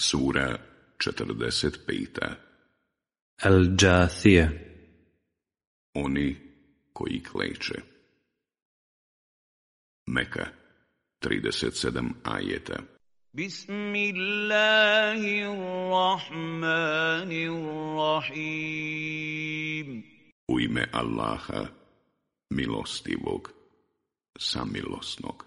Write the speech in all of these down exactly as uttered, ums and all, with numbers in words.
Sura četrdeset peta. Al-Džathije. Oni koji kleče. Meka, trideset sedam ajeta. Bismillahirrahmanirrahim. U ime Allaha, milostivog, samilosnog.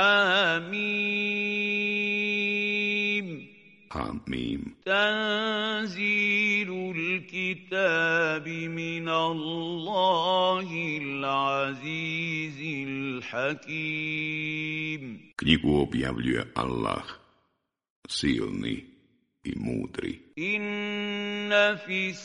Hamim. Hamim. Tanzilul kitabi min Allahil azizil hakim. Knjigu objavljuje Allah, silni i mudri. Inna fis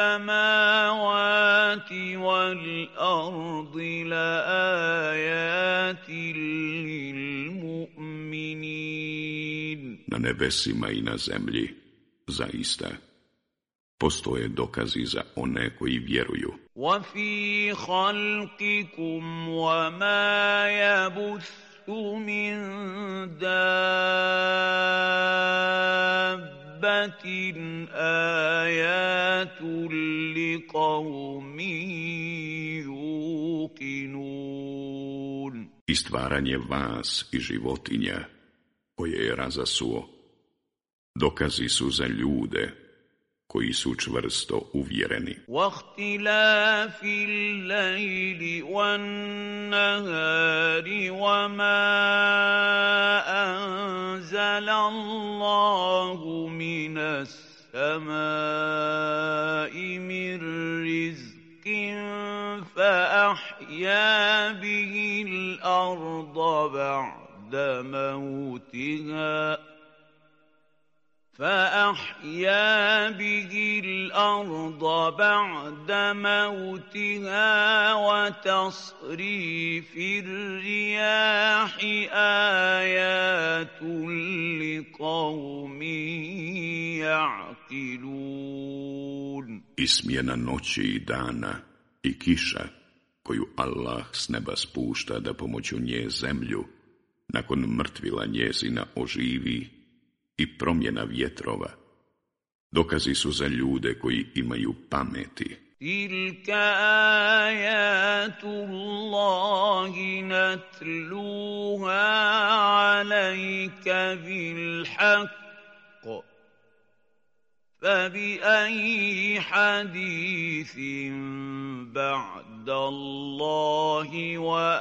samawati wal ardi la ayatin lil mu'minin. Na nebesima i na zemlji, zaista, postoje dokazi za one koji vjeruju. Wa fi khalqikum wa ma yabuthu min dabbatin ayatun liqaumin yuqinun. I stvaranje vas i životinja koje je razasuo, dokazi su za ljude koji su čvrsto uvjereni. وَاخْتِلَافِ اللَّيْلِ وَالنَّهَارِ وَمَا أَنزَلَ اللَّهُ مِنَ السَّمَاءِ مِن رِّزْقٍ فَأَحْيَا بِهِ الْأَرْضَ بَعْدَ مَوْتِهَا فأحيا به الأرض بعد موتها وتصريف الرياح آيات لقوم يعقلون. I smjena noći i dana i kiša koju Allah s neba spušta da pomoću nje zemlju nakon mrtvila njezina oživi i promjena vjetrova, dokazi su za ljude koji imaju pameti. Tilka ajatu Allahi natluha alejka bil haqq, fabi ayi hadithin ba'da Allahi wa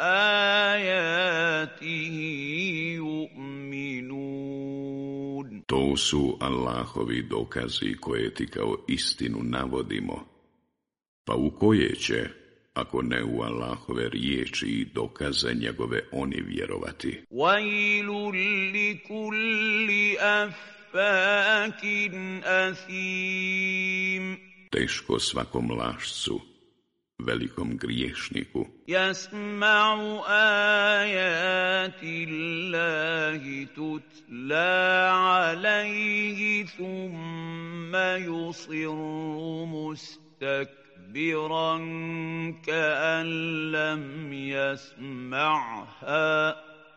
ajatihi yu'minun. To su Allahovi dokazi koje ti kao istinu navodimo, pa u koje će, ako ne u Allahove riječi i dokaze njegove, oni vjerovati. Vajlun li kulli affakin athim. Teško svakom lašcu, velikom griješniku. Jasma'u ajati Allahi tutla alaihi thumma yusirru mustakbiran ka'an lam yasma'ha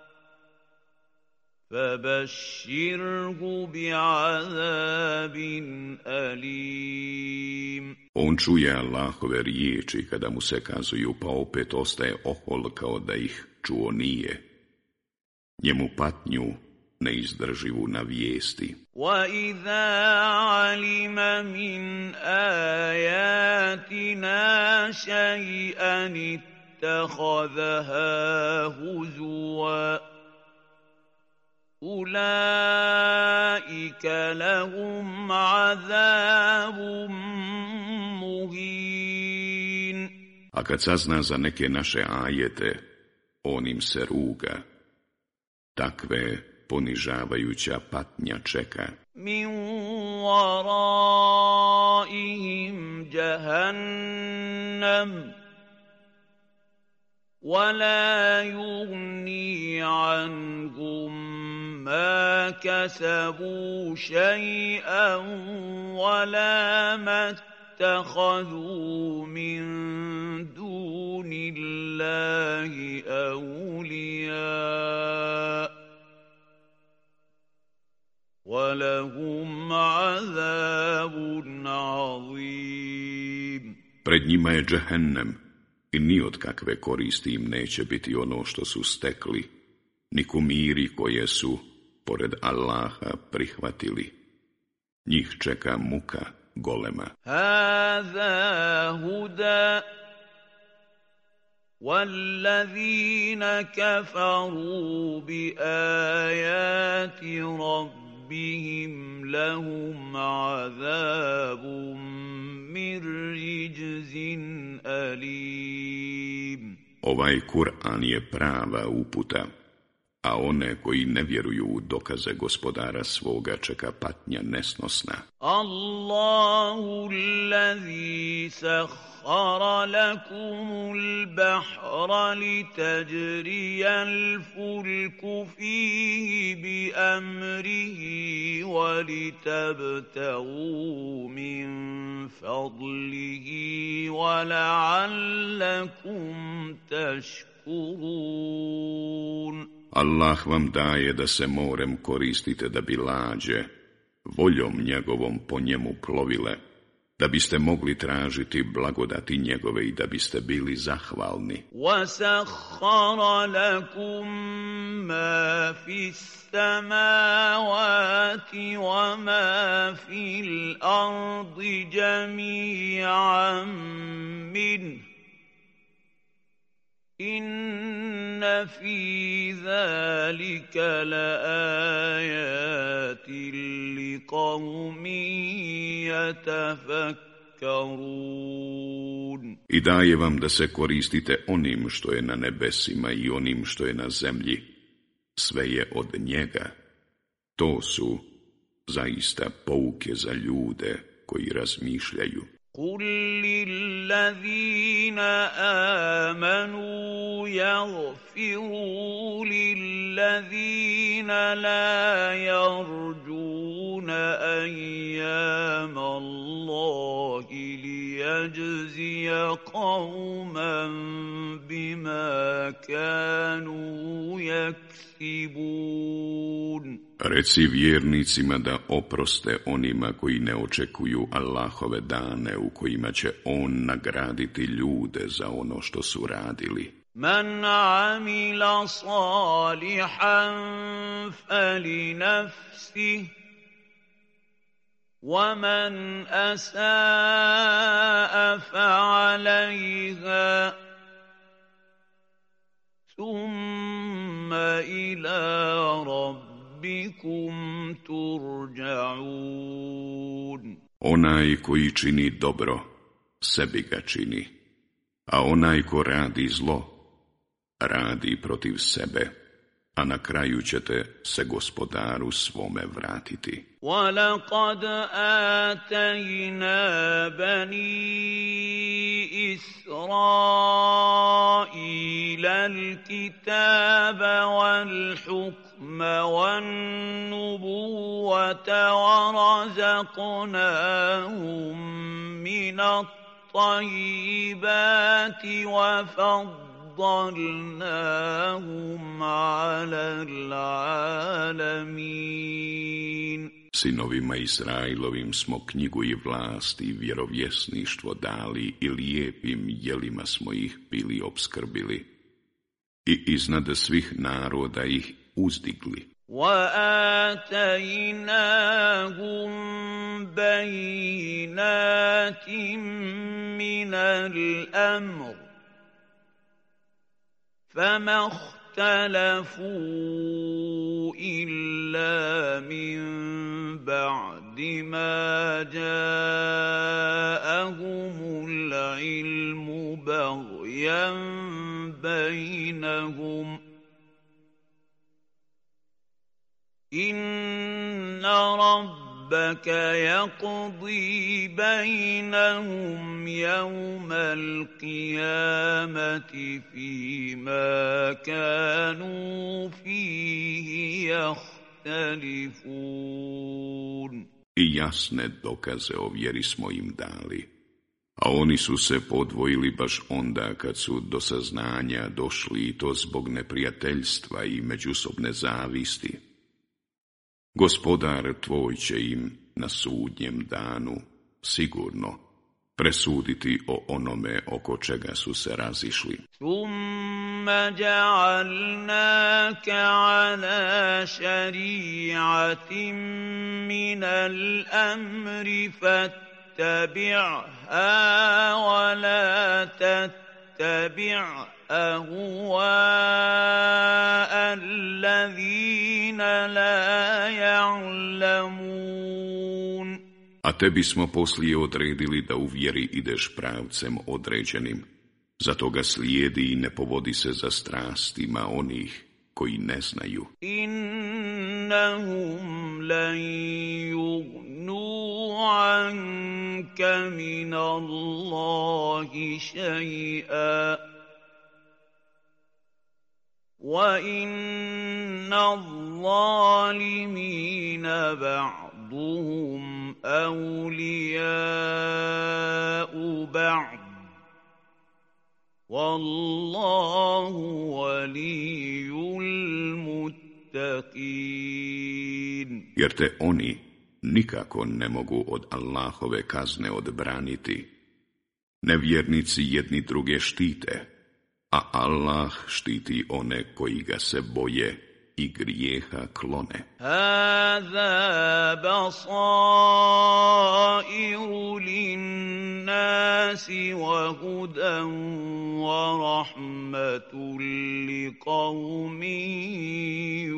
fabashshirhu bi'adabin alim. On čuje Allahove riječi kada mu se kazuju, pa opet ostaje ohol kao da ih čuo nije. Njemu patnju neizdrživu navijesti. وَإِذَا عَلِمَ مِنْ آيَاتِنَا شَيْئًا اتَّخَذَهَا هُزُوًا أُولَئِكَ لَهُمْ عَذَابٌ muhin. A kad sazna za neke naše ajete, on im se ruga. Takve ponižavajuća patnja čeka. Min waraihim jahannam wala yughni anhum ma kasabu shay'an wala mat اتخذوا من دون الله أولياء وَلَهُمْ عَذَابٌ عَظِيمٌ. Pred njima je džehennem i ni od kakve koristi im neće biti ono što su stekli, ni kumiri koje su, pored Allaha, prihvatili. Njih čeka muka golema. هَذَا هُدًى وَالَّذِينَ كَفَرُوا بِآيَاتِ رَبِّهِمْ لَهُمْ عَذَابٌ مِّن رِّجْزٍ أَلِيمٌ. Ovaj Kur'an je prava uputa, a one koji ne vjeruju u dokaze gospodara svoga čeka patnja nesnosna. Allahu allazi sahhara lakumul bahra litajriyal fulku fihi bi amrihi wa litabtaghu min fadlihi wa la'allakum tashkurun. Allah vam daje da se morem koristite da bi lađe, voljom njegovom po njemu plovile, da biste mogli tražiti blagodati njegove i da biste bili zahvalni. وَسَخَّرَ لَكُم مَّا فِي السَّمَاوَاتِ وَمَا فِي الْأَرْضِ جَمِيعًا مِّنْهُ إِنَّ فِي ذَلِكَ لَآيَاتٍ لِقَوْمٍ يَتَفَكَّرُونَ. I daje vam da se koristite onim što je na nebesima i onim što je na zemlji. Sve je od njega. To su zaista pouke za ljude koji razmišljaju. قُل لِّلَّذِينَ آمَنُوا يَغْفِرُوا لِلَّذِينَ لَا يَرْجُونَ أَيَّامَ اللَّهِ لِيَجْزِيَ قَوْمًا بِمَا كَانُوا يَكْسِبُونَ. Reci vjernicima da oproste onima koji ne očekuju Allahove dane u kojima će On nagraditi ljude za ono što su radili. Man amila salihan falinafsih وَمَنْ أَسَاءَ فَعَلَيْهَا ثُمَّ إِلَى رَبِّكُمْ تُرْجَعُونَ. Onaj koji čini dobro, sebi ga čini, a onaj ko radi zlo, radi protiv sebe, a na kraju ćete se gospodaru svome vratiti. وَلَقَدْ آتَيْنَا بَنِي إِسْرَائِيلَ الْكِتَابَ وَالْحُكْمَ وَالنُّبُوَّةَ وَرَزَقْنَاهُم مِّنَ الطَّيِّبَاتِ وَفَضَّلْنَاهُمْ عَلَى الْعَالَمِينَ. Sinovima Israilovim smo knjigu i vlast i vjerovjesništvo dali i lijepim jelima smo ih bili opskrbili i iznad svih naroda ih uzdigli. وَآتَيْنَاهُمْ بَيِّنَاتٍ مِّنَ الْأَمْرِ فَمَا اخْتَلَفُوا إِلَّا مِن بَعْدِ مَا جَاءَهُمُ الْعِلْمُ بَغْيًا بَيْنَهُمْ إِنَّ رَبَّكَ يَقْضِي بَيْنَهُمْ يَوْمَ الْقِيَامَةِ فِيمَا كَانُوا فِيهِ يَخْتَلِفُونَ. I jasne dokaze o vjeri smo im dali, a oni su se podvojili baš onda kad su do saznanja došli i to zbog neprijateljstva i međusobne zavisti. Gospodar tvoj će im na sudnjem danu sigurno presuditi o onome oko čega su se razišli. Thumma ja'alnaka ala šari'atin min al-amri fattabi'ha wa la tattabi' أهواء الذين لا يعلمون. A tebi smo poslije odredili da u vjeri ideš pravcem određenim. Zato ga slijedi i ne povodi se za strastima onih koji ne znaju. Innahum lan yugnu anka min Allahi šaj'a. وَإِنَّ الظَّالِمِينَ بَعْضُهُمْ أَوْلِيَاءُ بَعْضٍ وَاللَّهُ وَلِيُّ الْمُتَّقِينَ. Jer te oni nikako ne mogu od Allahove kazne odbraniti. Nevjernici jedni druge štite, a Allah štiti one koji ga se boje i grijeha klone. Hāzā basā'iru linnāsi wa hudan wa rahmatun liqawmin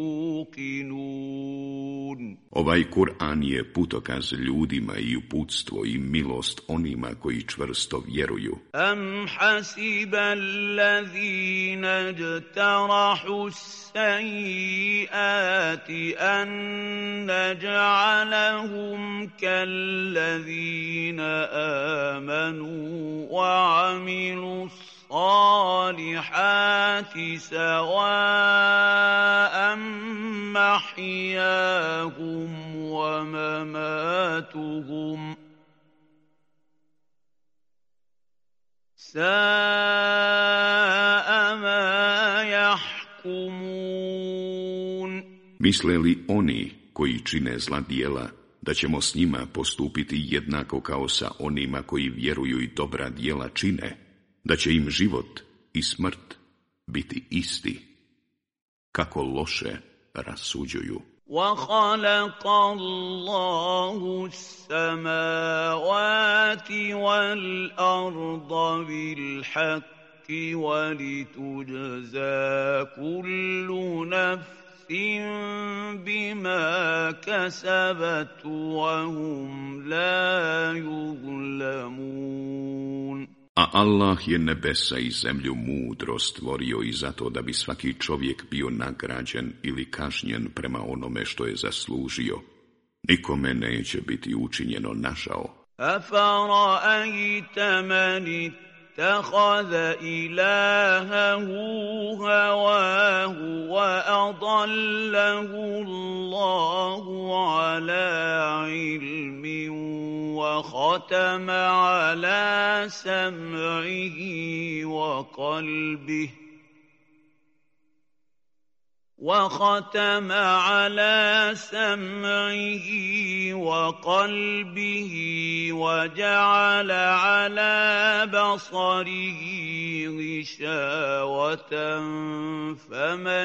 yuqinun. Ovaj Kur'an je putokaz ljudima i uputstvo i milost onima koji čvrsto vjeruju. Am hasiba allazina ijtarahu as-sayyi'ati an naj'alahum kallazina amanu wa 'amilu الصالحات سواء محياهم ومماتهم ساء ما يحكمون. Misle li oni koji čine zla djela da ćemo s njima postupiti jednako kao sa onima koji vjeruju i dobra djela čine, da će im život i smrt biti isti? Kako loše rasuđuju. وَخَلَقَ اللَّهُ السَّمَاوَاتِ وَالْأَرْضَ بِالْحَقِّ وَلِتُجْزَى كُلُّ نَفْسٍ بِمَا كَسَبَتْ وَهُمْ لَا يُظْلَمُونَ. A Allah je nebesa i zemlju mudro stvorio i zato da bi svaki čovjek bio nagrađen ili kažnjen prema onome što je zaslužio. Nikome neće biti učinjeno nažao. أَفَرَأَيْتَ مَنِ اتَّخَذَ إِلَٰهَهُ هَوَاهُ وَأَضَلَّهُ اللَّهُ عَلَىٰ عِلْمٍ وَخَتَمَ عَلَىٰ سَمْعِهِ وَقَلْبِهِ وختم على سمعه وقلبه وجعل على بصره غشاوة فمن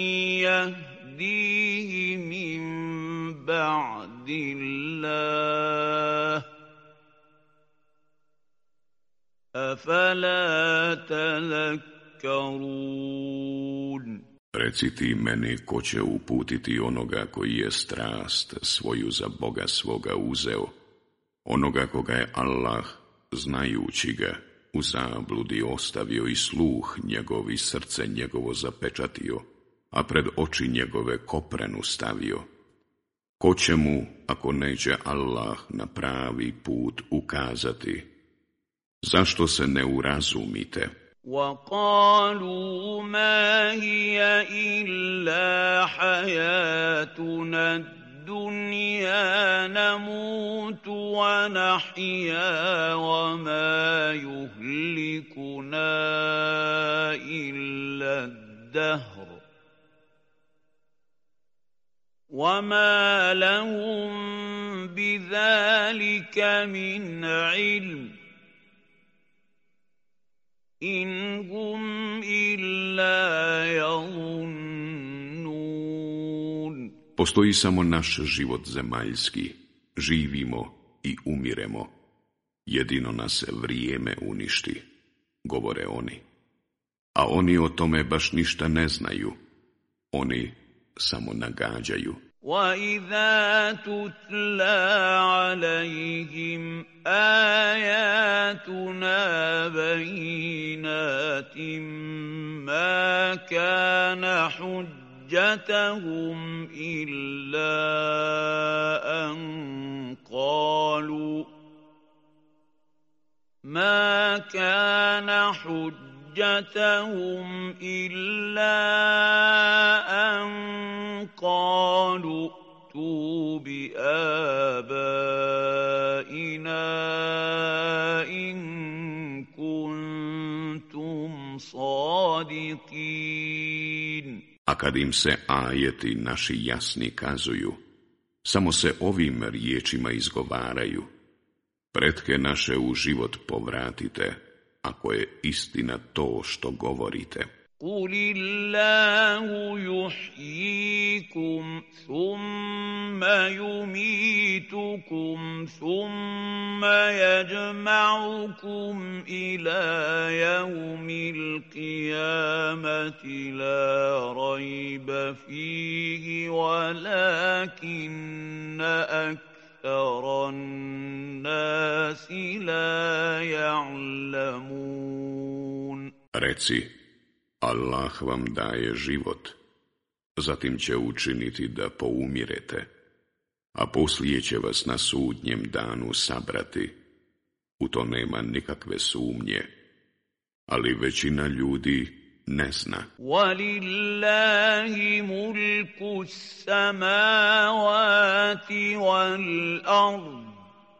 يهديه من بعد الله أفلا تذكرون. Reci ti meni ko će uputiti onoga koji je strast svoju za Boga svoga uzeo, onoga koga je Allah, znajući ga, u zabludi ostavio i sluh njegov i srce njegovo zapečatio, a pred oči njegove koprenu stavio. Ko će mu, ako neće Allah na pravi put ukazati? Zašto se ne urazumite? وَقَالُوا مَا هِيَ إِلَّا حَيَاتُنَا الدُّنْيَا نَمُوتُ وَنَحْيَا وَمَا يُهْلِكُنَا إِلَّا الدَّهْرُ وما لهم بذلك من علم إن هم إلا يظنون. Postoji samo naš život zemaljski, živimo i umiremo, jedino nas vrijeme uništi, govore oni. A oni o tome baš ništa ne znaju, oni samo nagađaju. وَإِذَا تُتْلَى عَلَيْهِمْ آيَاتُنَا بَيِّنَاتٍ مَا كَانَ حُجَّتَهُمْ إِلَّا أَن قَالُوا مَا كَانَ حُجَّتَهُمْ إِلَّا أَن قَالُوا ائْتُوا بِآبَائِنَا إِن كُنتُمْ صَادِقِينَ. A kad im se ajeti naši jasni kazuju, samo se ovim riječima izgovaraju: pretke naše u život povratite, ako je istina to što govorite. قُلِ اللَّهُ يُحْيِيكُمْ ثُمَّ يُمِيتُكُمْ ثُمَّ يَجْمَعُكُمْ إِلَى يَوْمِ الْقِيَامَةِ لَا رَيْبَ فِيهِ وَلَكِنَّ أَكْثَرَ النَّاسِ لَا يَعْلَمُونَ. Reci, Allah vam daje život, zatim će učiniti da poumirete, a poslije će vas na sudnjem danu sabrati. U to nema nikakve sumnje, ali većina ljudi ne zna. وَلِلَّهِ مُلْكُ السَّمَاوَاتِ وَالْأَرْضِ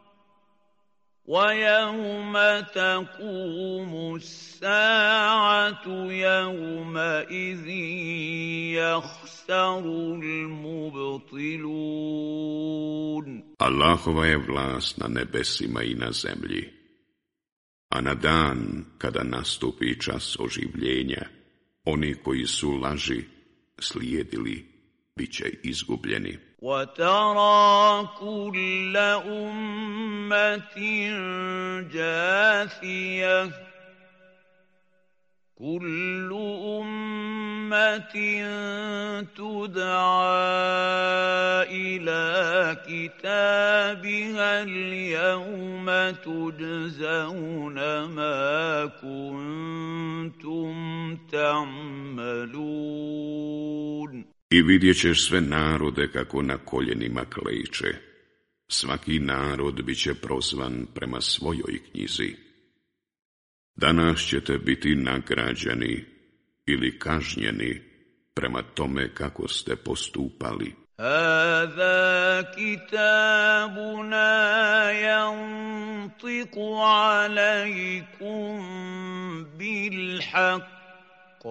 وَيَوْمَ تَقُومُ السَّاعَةُ يَوْمَئِذٍ يَخْسَرُ الْمُبْطِلُونَ. Allahova je vlast na nebesima i na zemlji, a na dan kada nastupi čas oživljenja, oni koji su laži slijedili bit će izgubljeni. وَتَرَى كُلَّ أُمَّةٍ جَاثِيَةً كُلُّ أُمَّةٍ تُدْعَىٰ إِلَىٰ كِتَابِهَا الْيَوْمَ تُجْزَوْنَ مَا كُنتُمْ تَعْمَلُونَ. I vidjet ćeš sve narode kako na koljenima kleče. Svaki narod bit će prozvan prema svojoj knjizi. Danas ćete biti nagrađeni ili kažnjeni prema tome kako ste postupali. هَذَا كِتَابُنَا يَنطِقُ عَلَيْكُمْ بِالْحَقِّ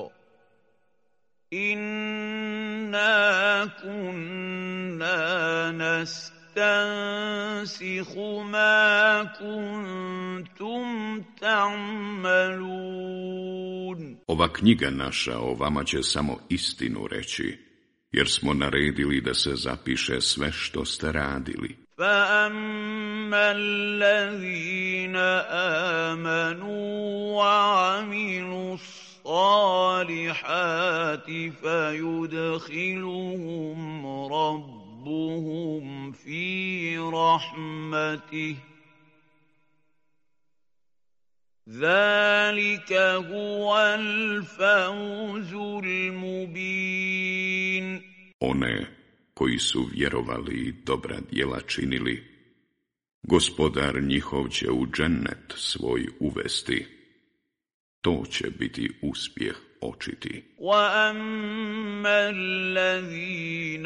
إِنَّا كُنَّا نَسْتَنسِخُ مَا كُنْتُمْ تَعْمَلُونَ. Ova knjiga naša o vama će samo istinu reći, jer smo naredili da se zapiše sve što ste radili. فَأَمَّا الَّذِينَ آمَنُوا وَعَمِلُوا الصَّالِحَاتِ فَيُدْخِلُهُمْ رَبُّهُمْ فِي رَحْمَتِهِ ذَلِكَ هُوَ الْفَوْزُ الْمُبِينُ. One koji su vjerovali i dobra djela činili, Gospodar njihov će u džennet svoj uvesti. To će biti uspjeh očiti. وَأَمَّا الَّذِينَ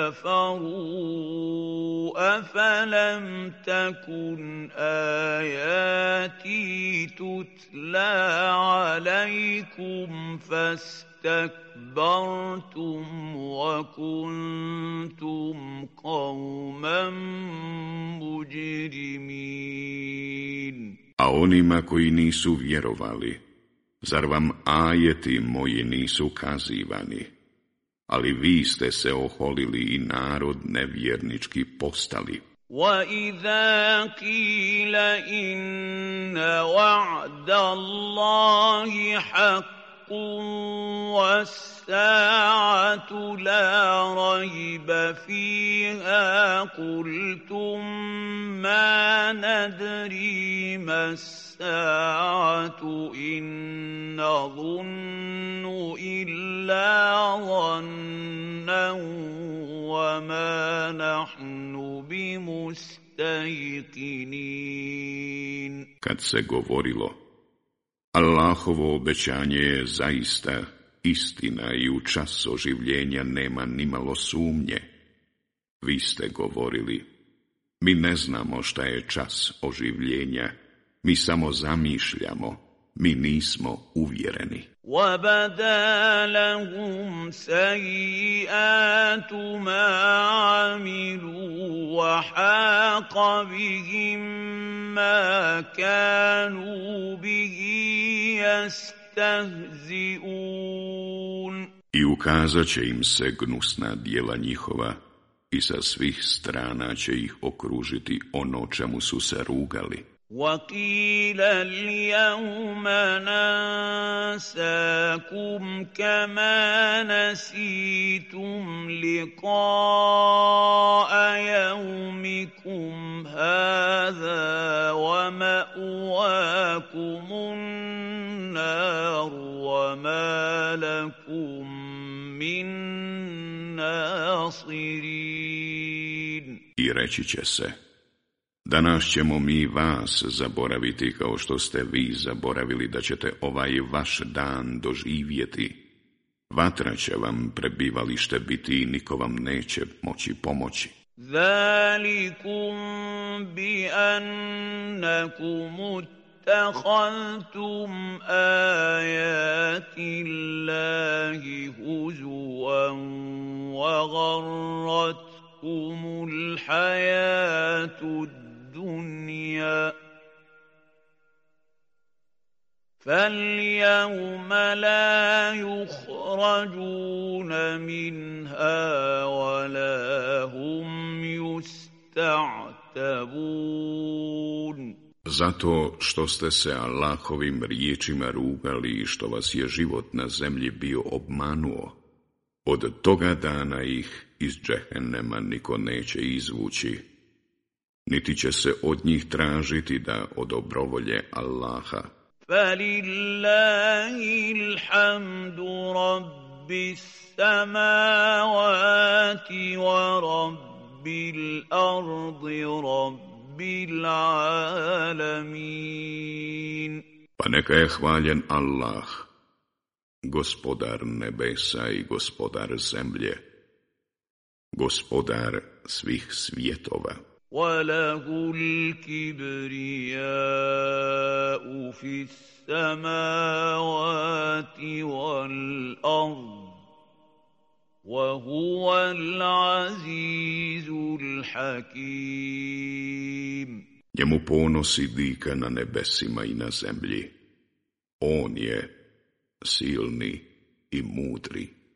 كَفَرُوا أَفَلَمْ تَكُنْ آيَاتِي تُتْلَى عَلَيْكُمْ فَاسْتَكْبَرْتُمْ اسْتَكْبَرْتُمْ وَكُنْتُمْ قَوْمًا مُجْرِمِينَ. A onima koji nisu vjerovali, zar vam ajeti moji nisu kazivani? Ali vi ste se oholili i narod nevjernički postali. وَإِذَا قِيلَ إِنَّ وَعْدَ اللَّهِ حَقٌّ وَالسَّاعَةُ لَا رَيْبَ فِيهَا قُلْتُم مَّا نَدْرِي مَا السَّاعَةُ إِن نَّظُنُّ إِلَّا ظَنًّا وَمَا نَحْنُ بِمُسْتَيْقِنِينَ. Kad se govorilo, Allahovo obećanje je zaista istina i u čas oživljenja nema nimalo sumnje. Vi ste govorili, mi ne znamo šta je čas oživljenja, mi samo zamišljamo, mi nismo uvjereni. وَبَدَا لَهُمْ سَيِّئَاتُ مَا عَمِلُوا وَحَاقَ بِهِم مَّا كَانُوا بِهِ يَسْتَهْزِئُونَ. I ukazat će im se gnusna djela njihova i sa svih strana će ih okružiti ono čemu su se rugali. وَقِيلَ الْيَوْمَ نَنسَاكُمْ كَمَا نَسِيتُمْ لِقَاءَ يَوْمِكُمْ هَٰذَا وَمَأْوَاكُمُ النَّارُ وَمَا لَكُم مِّن نَّاصِرِينَ. I reći će se, danas ćemo mi vas zaboraviti kao što ste vi zaboravili da ćete ovaj vaš dan doživjeti. Vatra će vam prebivalište biti i niko vam neće moći pomoći. ذَلِكُمْ بِأَنَّكُمُ اتَّخَذْتُمْ آيَاتِ اللَّهِ هُزُوًا وَغَرَّتْكُمُ الْحَيَاةُ الدُّنْيَا فَالْيَوْمَ لَا يُخْرَجُونَ مِنْهَا وَلَا هُمْ يُسْتَعْتَبُونَ. Zato što ste se Allahovim riječima rugali i što vas je život na zemlji bio obmanuo, od toga dana ih iz džehennema niko neće izvući, niti će se od njih tražiti da odobrovolje Allaha. فَلِلَّهِ الْحَمْدُ رَبِّ السَّمَاوَاتِ وَرَبِّ الْأَرْضِ رَبِّ الْعَالَمِينَ. Pa neka je hvaljen Allah, gospodar nebesa i gospodar zemlje, gospodar svih svjetova. وَلَهُ الْكِبْرِيَاءُ فِي السَّمَاوَاتِ وَالْأَرْضِ وَهُوَ الْعَزِيزُ الْحَكِيمُ. Njemu ponosi dika na nebesima i na zemlji. On je silni i mudri.